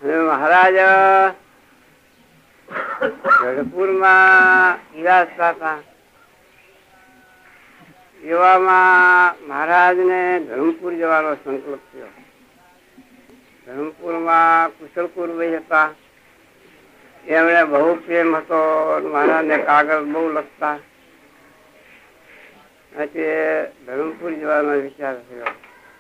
મહારાજ ગઢપુરમાં બિરાજતા હતા. એવામાં મહારાજ ને ધરમપુર જવાનો સંકલ્પ થયો. ધરમપુરમાં કુશલપુરભાઈ હતા. એમણે બહુ પ્રેમ હતો. મહારાજ ને કાગળ બહુ લખતા. ધરમપુર જવાનો વિચાર થયો.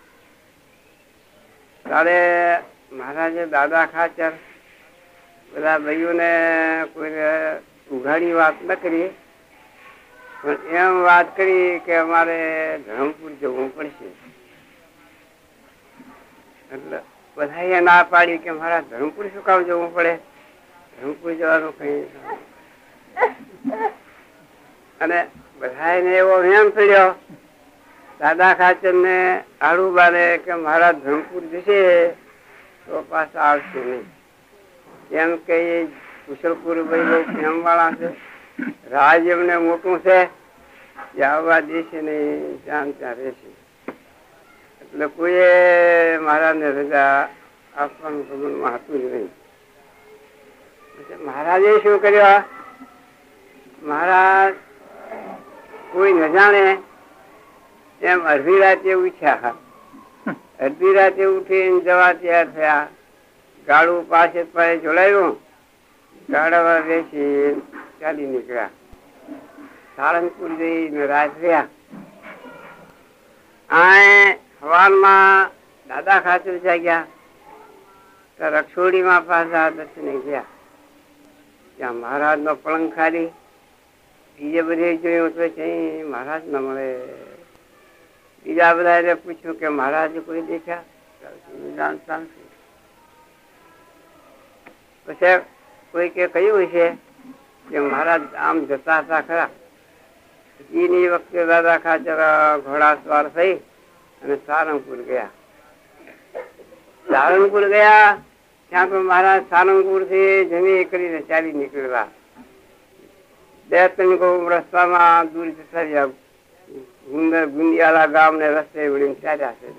ત્યારે મહારાજે દાદા ખાચર બધા ભાઈઓને કોઈ ઉઘાડી વાત ન કરી, પણ એમ વાત કરી કે અમારે ધરમપુર જવું પડશે. એટલે બધા ના પાડી કે મારા ધરમપુર શું કામ જવું પડે, ધરમપુર જવાનું કઈ. અને બધાને એવો એમ પડ્યો દાદા ખાચર ને આડુબાને કે મારા ધરમપુર જશે તો પાછા આવશે નહીં. એમ કઈ કુશલપુર ભાઈ બહુ પ્રેમ વાળા છે, રાજ એમને મોટું છે, આવવા દેશે નહીં, ત્યાં ત્યાં રહેશે. એટલે કોઈએ મહારાજ ને રજા આપવાનું પ્રમાણમાં હતું જ નહીં. મહારાજે શું કર્યું, મહારાજ કોઈ ન જાણે એમ અડધી રાતે ઉઠ્યા. અડધી રાતે ઉઠીને જવા તૈયાર થયા. ગાડું પાસે જોડાયું, ગાડામાં બેસી ચાલી નીકળ્યા. સારંગપુર જઈને રાત રહ્યા. આ હવારમાં દાદા ખાચર જાગ્યા તો રક્ષોડીમાં પાછા દર્શને ગયા. ત્યાં મહારાજ નો પલંગ ખાલી. બીજે બધે જોયું તો કઈ મહારાજ ન મળે. બીજા બધા પૂછ્યું કે મહારાજ કોઈ દેખ્યા? પછી કોઈ કે કહ્યું છે કે મહારાજ આમ જતા હતા ખરા. એની વખતે દાદા ખાચર ઘોડા સવાર થઈ અને સારંગપુર ગયા. સારંગપુર ગયા ત્યાં તો મહારાજ સારંગપુર થી જમી કરીને ચાલી નીકળેલા. 2-3 રસ્તામાં દૂર જતા રહ્યા. ગુંદિયાળા ગામ ને રસ્તે વળીને ચાલ્યા છે.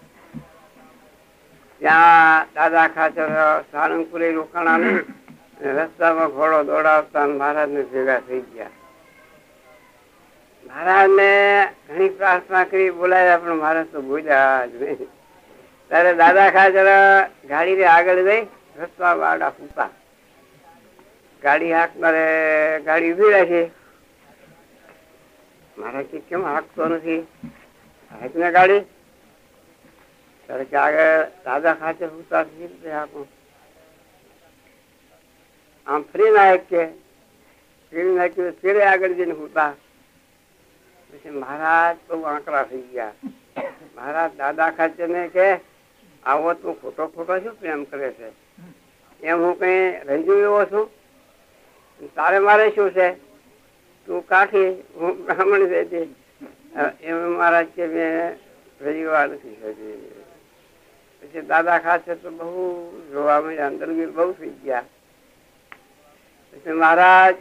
ત્યાં દાદા ખાચર સારંગપુરે રોકાણા નહીં. રસ્તામાં ઘોડો દોડાવતા મહારાજ ને ભેગા થઈ ગયા. મહારાજ ને ઘણી પ્રાર્થના કરી, બોલાયા, પણ મહારાજ તો બોલ્યા જ નહીં. ત્યારે દાદા ખાચર ગાડી ને આગળ જઈ રસ્તા વાડા ફૂટા. ગાડી હાંકનારે ગાડી ઉભી રાખી. મારા કે કેમ હાંકતો નથી, હાંક ને ગાડી. ત્યારે કે આગળ દાદા ખાચર ફૂટા હાંકું. આમ ફરી નાખ કે ફરી નાખ્યું, ફેરે આગળ જઈને ફૂટા. પછી મહારાજ બહુ આંકડા થઈ ગયા. મહારાજ દાદા ખાચર ને કે આવો તું ખોટો ખોટો શું પ્રેમ કરે છે, એમ હું કઈ રહી ગયો એવો છું? તારે મારે શું છે, તું કાઠી હું બ્રાહ્મણ છે. એમ મહારાજ કે મેં રજવા નથી થતી. પછી દાદા ખાચર તો બહુ જોવા મળ્યા, અંદર બહુ થઈ ગયા. પછી મહારાજ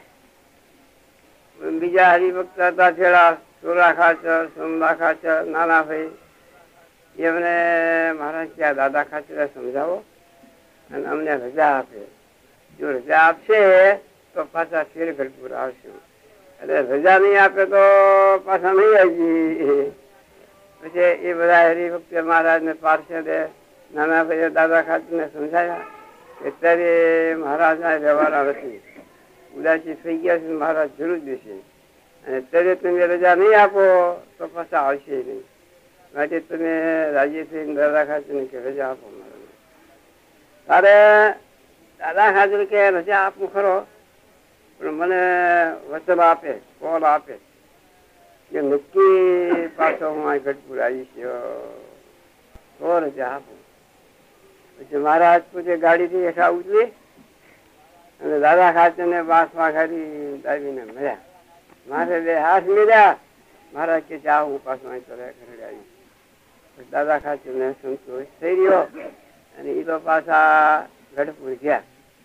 બીજા હરિભક્ત હતા છેડા, સોલા ખાચર, સોમદા ખાચર, નાના ભાઈ, એમને મહારાજ ક્યાં દાદા ખાચર સમજાવો અને અમને રજા આપે. જો રજા આપશે તો પાછા શેરગઢપુર આવશું, એટલે રજા નહીં આપે તો પાછા નહીં આવી. પછી એ બધા હરિભક્ત મહારાજ ને પાર્ષદે નાના ભાઈ દાદા ખાચર ને સમજાયા. અત્યારે મહારાજ ના વ્યવહાર નથી, ઉદાસી થઈ ગયા છે, મહારાજ જરૂર દેશે. અને અત્યારે તમે રજા નહીં આપો તો પાછા આવશે નહીં. માટે તમે રાજી થઈને દાદા ખાચર ને કે રજા આપો. તારે દાદા ખાચર કે રજા આપું ખરો, પણ મને વચન આપે, કોલ આપે કે નક્કી પાછો હું આ ગઢપુર આવીશ તો રજા આપું. પછી મહારાજ પોતે ગાડી થી હેઠા ઉતરી અને દાદા ખાચર ને બાસમાં ગાડી દાવીને મળ્યા. મારે 2 હાથ મળ્યા. મહારાજ કે જા હું પાછો અહીં ઘરે આવીશ. દાદા ખાચર ને સંતોષ થઈ રહ્યો અને એ તો પાછા ગઢપુર ગયા.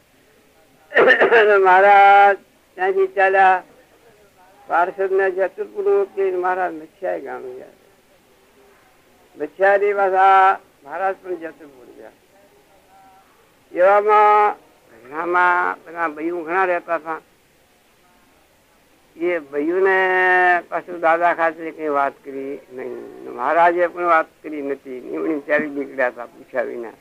મહારાજ ત્યાંથી ચાલ્યા પાર્ષદ ને જતુરપુર મહારાજ મચ્છાઈ ગામ ગયા. મચ્છાઈ પાછા મહારાજ પણ જતુરપુર ગયા. એવામાં ઘણામાં બધા બૈયું ઘણા રહેતા હતા. એ બૈયુંને પાછું દાદા ખાતર કઈ વાત કરી નહીં, મહારાજે પણ વાત કરી નથી. નીવડી ચાલી નીકળ્યા હતા પૂછ્યા વિના.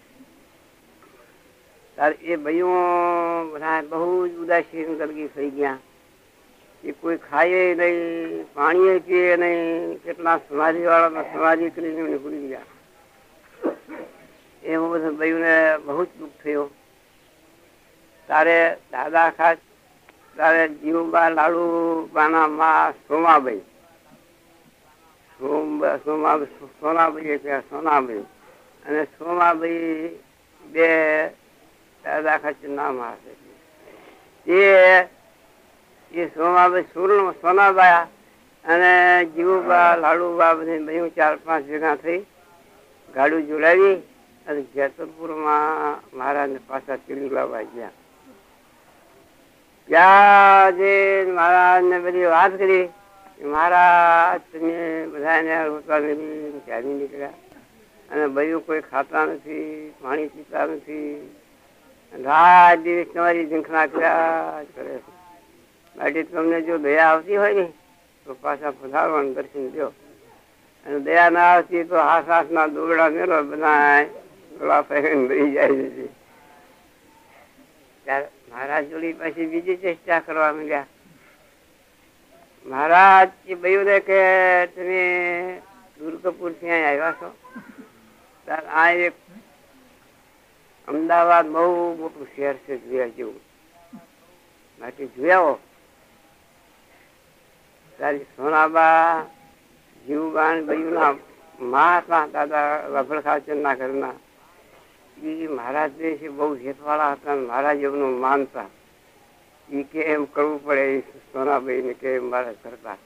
તારે એ બૈયું બધા બહુ જ ઉદાસીન ગરગી થઈ ગયા. એ કોઈ ખાય નહીં, પાણી પીએ નહીં. કેટલા સમાધિ વાળા સમાધિ કરીને ભૂલી ગયા. એવું બધું બૈયુંને બહુ જ દુઃખ થયો. તારે દાદા ખાસ તારે જીવબા લાડુબાના માં સોમાબાઈ, સોનાબાઈ અને સોમાબાઈ બે દાદા ખાચર નામ હશે. એ સોમાબાઈ સોનાબાયા અને જીવુબા લાડુબા બધી બહેન 4-5 ભેગા થઈ ગાડું જોડાવી અને જેતરપુરમાં મહારાજને પાછા ચીડી લાવવા ગયા. ત્યાં જે મહારાજને બધી વાત કરી, મહારાજ તમે બધાને રોટલા મેળવી ચાલી નીકળ્યા અને બયું કોઈ ખાતા નથી, પાણી પીતા નથી, રાત દિવસ તમારી ઝીંખણા કર્યા કરે છે. માટે તમને જો દયા આવતી હોય ને તો પાછા પધારો અને દર્શન દો, અને દયા ના આવતી તો હાથ ના દોરડા મેળો બધા ગોળા ફેરીને રહી જાય છે. ત્યારે મહારાજ જોડી પછી બીજી ચેષ્ટા કરવા માંડ્યા. મહારાજ એ બયું ને કે તમે દુર્ગપુર થી આવ્યા છો, આ એક અમદાવાદ બહુ મોટું શહેર છે જોયા જેવું, બાકી જોયા તારી સોનાબા જીવબા બયું ના મા હતા દાદા લભડ ખાચર ના ઘરના. એ મહારાજ છે બહુ હેતવાળા હતા, મહારાજ એમનું માનતા. એ કે એમ કરવું પડે સોનાબાઈ ને કે મહારાજ કરતા.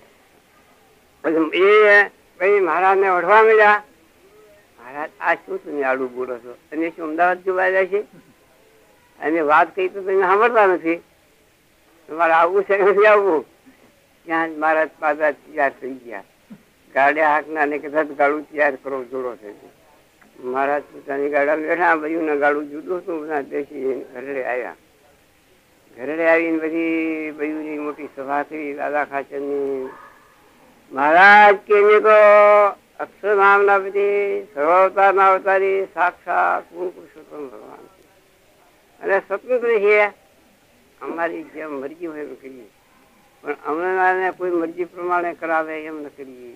પછી મહારાજ ને વઢવા મળ્યા. મહારાજ આ શું તમે આડું બોલો છો, અને શું અમદાવાદ જોવા જાય છે? અને વાત કહી તો તમે સાંભળતા નથી. તમારે આવવું છે નથી આવવું? ત્યાં મહારાજ પાછા તૈયાર થઈ ગયા. ગાડ્યા હાકના ને કદાચ ગાડું તૈયાર કરો જોડો છે. મહારાજ પોતાની ગાડા બેઠા, બયું ને ગાડું જુદું હતું, બધા બેસી ઘરડે આવ્યા. ઘરડે આવીને બધી બયુની મોટી સભા થઈ દાદા ખાચર ની. મહારાજ કે તો અક્ષરધામ ના બધી સર્વાવતાર ના અવતારી સાક્ષાત પૂર્ણ પુરુષોત્તમ ભગવાન છે અને સ્વતંત્ર છે. અમારી જેમ મરજી હોય એમ કરીએ, પણ અમને કોઈ મરજી પ્રમાણે કરાવે એમ ન કરીએ.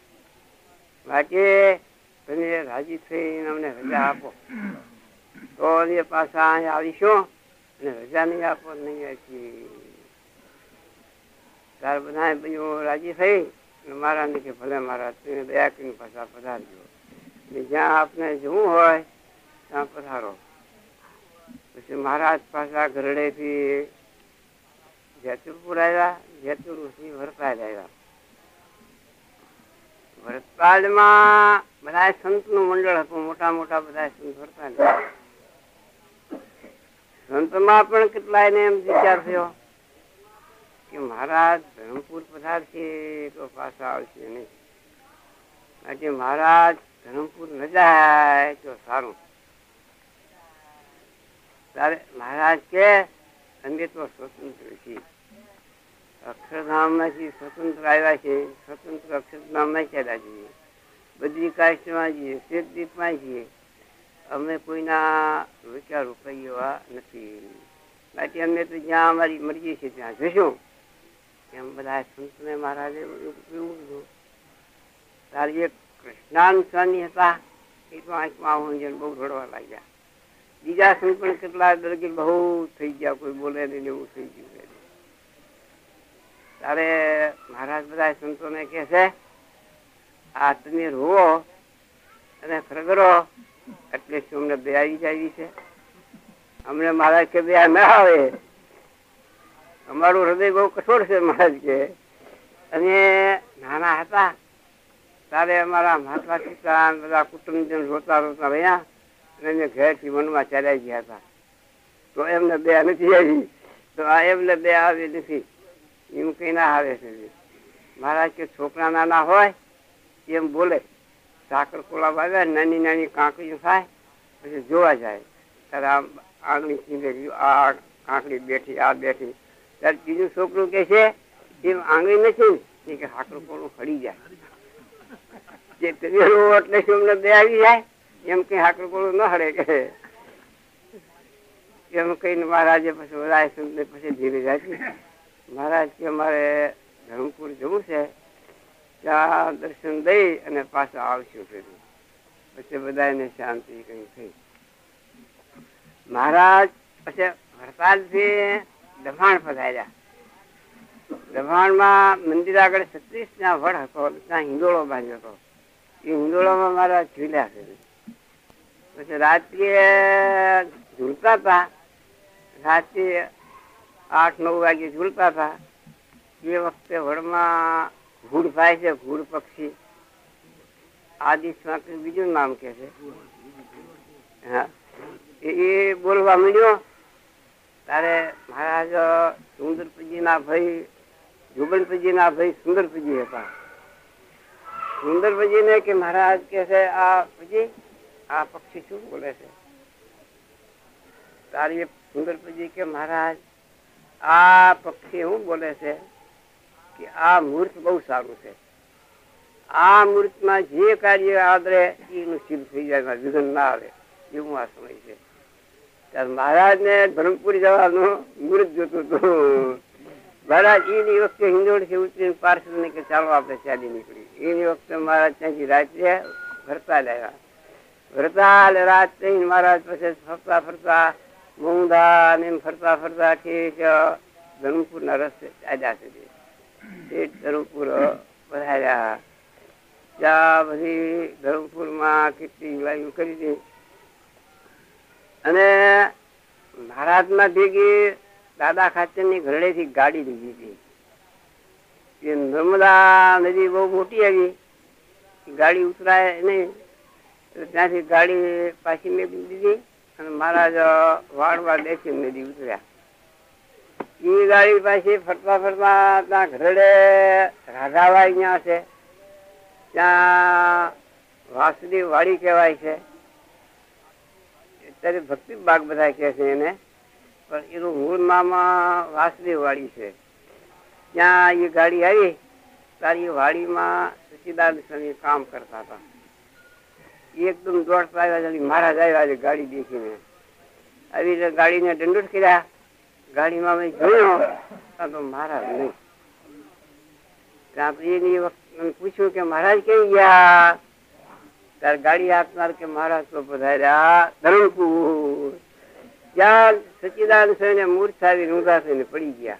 બાકી તમે રાજી થઈને અમને રજા આપો તો એ પાછા અહીંયા આવીશું, અને રજા નહીં આપો નહીં આપી. ત્યાર બધા ભાઈઓ રાજી થઈ મહારાજ ને કે ભલે મહારાજ તમે દયા કરીને પાછા પધારજો, જ્યાં આપને જવું હોય ત્યાં પધારો. પછી મહારાજ પાછા ગરડે થી જેતપુર આવ્યા. જેતપુર થી વરતાજ આવ્યા. વરતાજમાં બધા સંત નું મંડળ હતું, મોટા મોટા બધા સંત વરતાજ. સંતમાં પણ કેટલાય ને એમ વિચાર થયો કે મહારાજ ધરમપુર પધારશે તો પાછા આવશે નહીં, આજે મહારાજ ધરમપુર ન જાય તો સારું. ત્યારે મહારાજ કે અમે તો સ્વતંત્ર છીએ, અક્ષરધામ માંથી સ્વતંત્ર આવ્યા છે, સ્વતંત્ર અક્ષરધામ માં ચાલ્યા છીએ, બધી કાસ્ટમાં છીએ, શેતદીપમાં છીએ, અમે કોઈના રૂપિયા રૂપિયા નથી. બાકી અમને તો જ્યાં અમારી મરજી છે ત્યાં જશું એમ બધા સંતને મહારાજે એવું કીધું. તારી એક કૃષ્ણાન સ્વામી હતા, એ તો આંખમાં આવું બહુ રડવા લાગ્યા. બીજા સંત પણ કેટલા દરગી બહુ થઈ ગયા, કોઈ બોલે નહીં એવું થઈ ગયું. તારે મહારાજ બધા સંતોને કે છે આ તમે રોવો અને ફરગરો એટલે શું અમને બે આવી જાય છે? અમને મહારાજ કે બે ના આવે, અમારું હૃદય બહુ કઠોર છે મહારાજ કે. અને નાના હતા તારે અમારા મહાત્મા પિતા બધા કુટુંબજન રોતા રોતા રહ્યા અને ઘેર થી મનમાં ચાલ્યા ગયા હતા. તો એમને બે નથી આવી, તો આ એમને બે આવી નથી એવું કઈ ના આવે છે. મહારાજ કે છોકરા નાના હોય એમ બોલે, સાકર કોલા વાવ્યા નાની નાની કાંકરીઓ થાય પછી જોવા જાય, ત્યારે આમ આંગળી ચીંધે આ આંગળી બેઠી, આ બેઠી. ત્યારે બીજું છોકરું કે છે એમ આંગળી નથી કે હાકરું કોનું હળી જાય, જે એટલે શું અમને બે આવી જાય એમ કઈ હાકરું કોનું ન હળે કે એમ કહીને મહારાજે પછી વધારે સુંદર પછી ધીરે જાય. મહારાજ કે અમારે ધરમપુર જવું છે, ત્યાં દર્શન દઈ અને પાછા આવશું. પછી બધાને શાંતિ કઈ થઈ. મહારાજ પછી વરસાદથી દભાણ પધાર્યા. દભાણમાં મંદિર આગળ 36 ના વડ હતો, ત્યાં હિંડોળો બાંધ્યો હતો. એ હિંડોળામાં મારા ઝૂલ્યા છે. પછી રાત્રે ઝૂલતા હતા, રાત્રે 8-9 વાગે ઝૂલતા હતા. એ વખતે વડમાં ઘૂડ થાય છે, ઘૂડ પક્ષી. આદિશમાં બીજું નામ કે છે. હા, એ બોલવા મળ્યો. ત્યારે મહારાજ સુંદરપજી ના ભાઈ, જુગલપજી ના ભાઈ સુંદરપજી હતા. સુંદરપજી ને કે મહારાજ કે છે આ પજી આ પક્ષી શું બોલે છે? તારી સુંદરપજી કે મહારાજ આ પક્ષી શું બોલે છે કે આ મૂર્ત બહુ સારું છે, આ મૂર્તમાં જે કાર્ય આદરે એનું સિદ્ધ થઈ જાય, વિઘ્ન ના આવે એવું આ સમય છે. ત્યારે મહારાજ ને ધરમપુર જવાનું મુહૂર્ત જોતું હતું. મહારાજ એની વખતે હિંડોળ થી ઉતરીને પાર્ષદ ને કે ચાલો આપણે ચાલી નીકળી. એની વખતે મહારાજ ત્યાંથી રાત્રે વરતાલ આવ્યા. વરતાલ રાત થઈ મહારાજ પછી ફરતા ફરતા મોંઘા ને ફરતા ફરતા ઠીક ધરમપુર ના રસ્તે ચાલ્યા સુધી ધરમપુર પધાર્યા. ત્યાં બધી ધરમપુર માં કેટલી લાઈન કરી હતી. અને મહારાજ ના ભેગી દાદા ખાચર ની ઘરડે થી ગાડી લીધી હતી. એ નર્મદા નદી બહુ મોટી આવી, ગાડી ઉતરાય નહીં, ત્યાંથી ગાડી પાછી મેળવી દીધી અને મહારાજ વાળવા બેસી નદી ઉતર્યા. એ ગાડી પાછી ફરતા ફરતા ત્યાં ઘરડે રાધાવાઈ ત્યાં છે, ત્યાં વાસુદેવ વાડી કહેવાય છે. અત્યારે ભક્તિ બાગ બધા કે છે એને, પણ એનું મૂળ નામ વાસુદેવ વાડી છે. ત્યાં એ ગાડી આવી ત્યારે એ વાડીમાં સચિદાનંદ સ્વામી કામ કરતા હતા. એકદમ દોડતા આવ્યા, મહારાજ આવ્યા ગાડી દેખીને. આવી રીતે ગાડીને દંડોત કર્યા. ગાડીમાં મેં જોયો તો મહારાજ નહીં. ત્યાં એની વખત પૂછ્યું કે મહારાજ કઈ ગયા? ત્યારે ગાડી આપનાર કે મહારાજ તો પધાર્યા ધરમપુર. ત્યાં સચિદાનંદ સ્વામી મૂર્છ આવી ઊંધા થઈને પડી ગયા.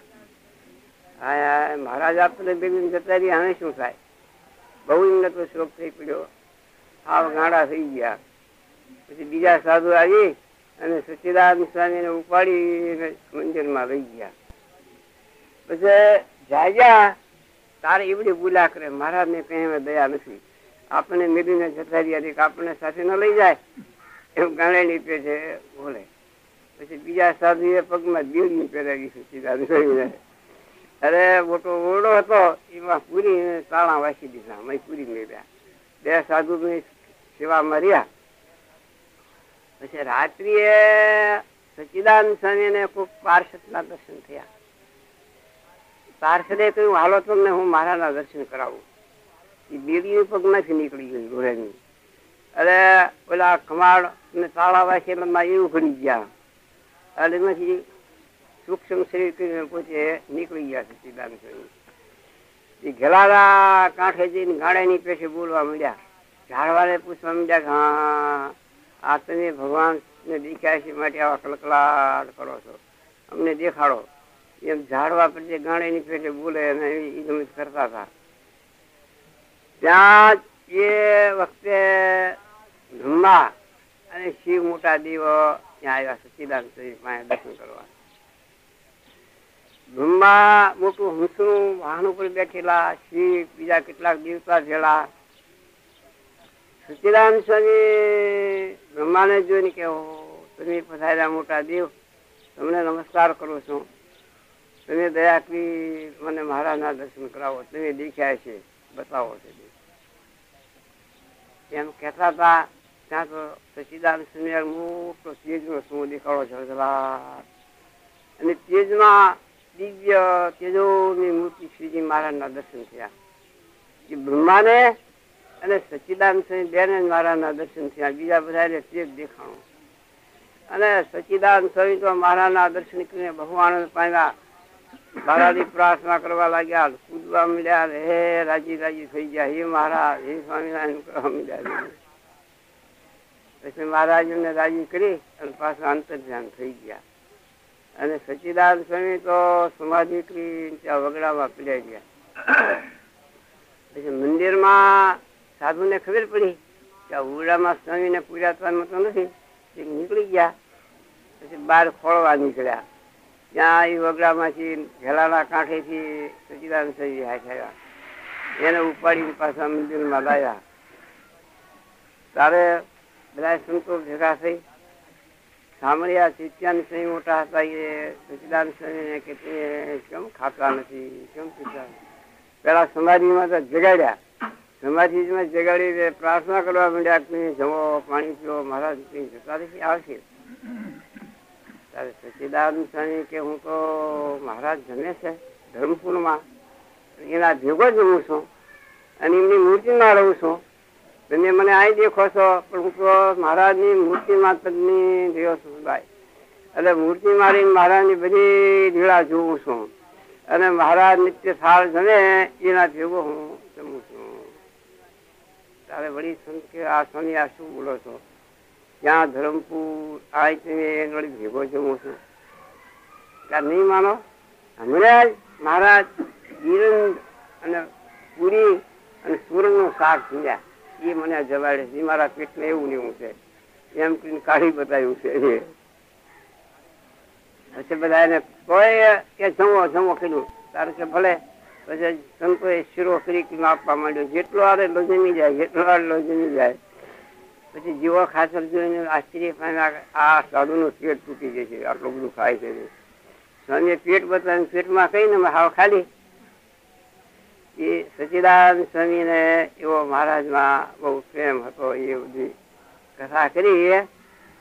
હા, મહારાજ આપને બેબી જતા રહ્યા, હવે શું થાય? બહુ એમને તો શોખ થઈ પડ્યો, હાવ ગાંડા થઈ ગયા. પછી બીજા સાધુ આવી અને સચિદાનંદ સ્વામી ને ઉપાડી મંદિર માં લઈ ગયા. પછી જાગ્યા તારે એવડી બોલ્યા કરે, મહારાજ ને કઈ દયા નથી, આપણને મેળવીને જતા રહ્યા, આપણને સાથે ન લઈ જાય એમ ગાણે ની પે છે બોલે. પછી બીજા સાધુ એ પગમાં દેવડી પહેરાવી સચિદાનંદ સ્વામી. અરે મોટો ઓરડો હતો, એમાં પૂરી તાળા વાસી દીધા, પૂરી મેળવ્યા. બે સાધુ સેવામાં રહ્યા. પછી રાત્રિએ સચિદાનંદ સ્વામી ને કોઈ પાર્ષદ ના દર્શન થયા. પાર્ષદે કહ્યું હાલો તમને હું મારા ના દર્શન કરાવું. એ બેડી પગ માંથી નીકળી ગયું ઘોડાની. અરે પેલા કમાડ ને તાળા વાસી એવું ઘડી ગયા અને એમાંથી સૂક્ષ્મ શરીર કરીને પોતે નીકળી ગયા સચિદાનંદ સ્વામી. એ ઘેલારા કાંઠે જઈને ગાળાની પેઠે બોલવા માંડ્યા. ઝાડવાને પૂછવા માંડ્યા કે હા આ તમે ભગવાન ને દેખ્યા છે માટે આવા કલકલાટ કરો છો, અમને દેખાડો. એમ ઝાડવા પ્રત્યે ગાળાની પેઠે બોલે અને એ ગમે કરતા હતા. ત્યાં એ વખતે બ્રહ્મા અને શિવ મોટા દેવ ત્યાં આવ્યા સચિદાનંદ સ્વામી પાસે દર્શન કરવા. બ્રહ્મા મોટું હંસનું વાહન ઉપર બેઠેલા, શિવ બીજા કેટલાક દેવતા થયેલા. સચિદાનંદ સ્વામી બ્રહ્માને જોઈને કે તમે પધાર્યા મોટા દેવ, તમને નમસ્કાર કરું છું. તમે દયા કરી મને મહારાજના દર્શન કરાવો, તમે દેખ્યા છે બતાવો છો એમ કહેતા હતા. ત્યાં તો સચિદાનંદ સ્વામી મોટો તેજનો શું દેખાડો ઝળઝળાટ, અને તેજમાં દિવ્ય તેજોની મૂર્તિ શ્રીજી મહારાજના દર્શન થયા. એ બ્રહ્માને અને સચિદાનંદ સ્વામી બેને મહારાજના દર્શન થયા. બીજા બધા તેજ દેખાણું. અને સચિદાનંદ સ્વામી તો મહારાજના દર્શન કરીને બહુ આનંદ પામ્યા. મહારાજની પ્રાર્થના કરવા લાગ્યા, કૂદવા મળ્યા, હે રાજી રાજી થઈ ગયા, હે મહારાજ, હે સ્વામિનારાયણ કરવા મળ્યા. પછી મહારાજ એમને રાજી કરી અને પાછા અંતર ધ્યાન થઈ ગયા. અને સચિદાનંદ સ્વામી તો સમાધિ કરી ત્યાં વગડામાં પીડાઈ ગયા. પછી મંદિરમાં સાધુને ખબર પડી કે આ ઉડામાં સ્વામીને પૂજા થવાનું નથી, નીકળી ગયા. પછી બહાર ખોળવા નીકળ્યા. ત્યાં એ વગડામાંથી ઘેલાના કાંઠેથી સચિદાનંદ સ્વામી હાથ્યા. એને ઉપાડીને પાછા મંદિરમાં લાવ્યા. તારે બધા સંતો ભેગા થઈ સાંભળ્યા. ચિત્યાન સ્વામી મોટા હતા એ સચિદાનંદ સ્વામીને કે કેમ ખાતા નથી, કેમ પીતા? પેલા સમાધિમાં તો જગાડ્યા. સમાધિમાં જગાડી પ્રાર્થના કરવા માંડ્યા કે જમો, પાણી પીવો, મહારાજ જતા આવશે. ત્યારે સચિદાનંદ સ્વામી કે હું તો મહારાજ જમે છે ધર્મપુરમાં, એના ભેગો જમું છું અને એમની મૂર્તિમાં રહું છું. તમે મને અહીં દેખો છો પણ હું તો મહારાજની મૂર્તિમાં તજની રહ્યો છું ભાઈ. એટલે મૂર્તિ મારી મહારાજની બધી લીલા જોઉં છું અને મહારાજ નિત્ય થાળ જમે એના ભેગો હું જમું છું. તારે વળી સંત કે આ સ્વામી આ શું બોલો છો? ત્યાં ધરમપુર આ તમે વળી ભેગો જમું છું. ત્યાં નહીં માનો, હમણાં જ મહારાજ ગીરંદ અને પૂરી અને સુરણનું શાક પીધા, એ મને જવાડે છે. મારા પેટને એવું ને એવું છે એમ કરીને કાઢી બતાવ્યું છે. પછી બધા એને કોઈ જમો જમો કીધું. તારે કે ભલે. પછી સંતોએ શીરો કરી આપવા માંડ્યો. જેટલો આરે લો જમી જાય, જેટલો આરે લો જમી જાય. પછી જીવો ખાતર જોઈને આશ્ચર્ય પામ્યા, આ સાધુનું પેટ તૂટી જશે, આટલું બધું ખાય છે. સ્વામીએ પેટ બતાવીને પેટમાં કહીને હાવ ખાલી. એ સચિદાનંદ સ્વામીને એવો મહારાજમાં બહુ પ્રેમ હતો. એ બધી કથા કરી.